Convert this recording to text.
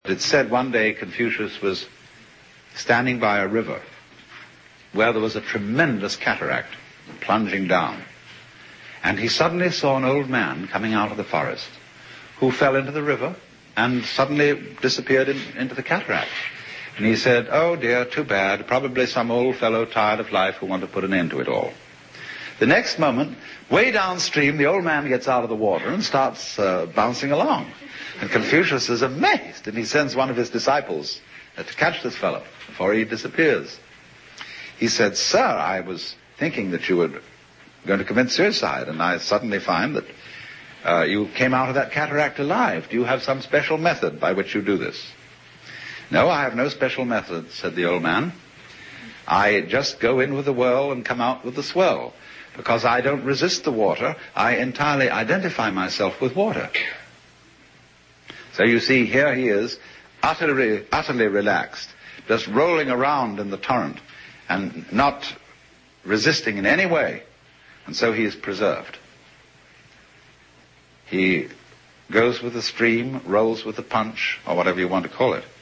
It's said one day Confucius was standing by a river where there was a tremendous cataract plunging down. And he suddenly saw an old man coming out of the forest who fell into the river and suddenly disappeared into the cataract. And he said, "Oh dear, too bad, probably some old fellow tired of life who wanted to put an end to it all." The next moment, way downstream, the old man gets out of the water and starts bouncing along. And Confucius is amazed, and he sends one of his disciples to catch this fellow before he disappears. He said, "Sir, I was thinking that you were going to commit suicide, and I suddenly find that you came out of that cataract alive. Do you have some special method by which you do this?" "No, I have no special method," said the old man. "I just go in with the whirl and come out with the swirl. Because I don't resist the water, I entirely identify myself with water." So you see, here he is, utterly relaxed, just rolling around in the torrent and not resisting in any way. And so he is preserved. He goes with the stream, rolls with the punch, or whatever you want to call it.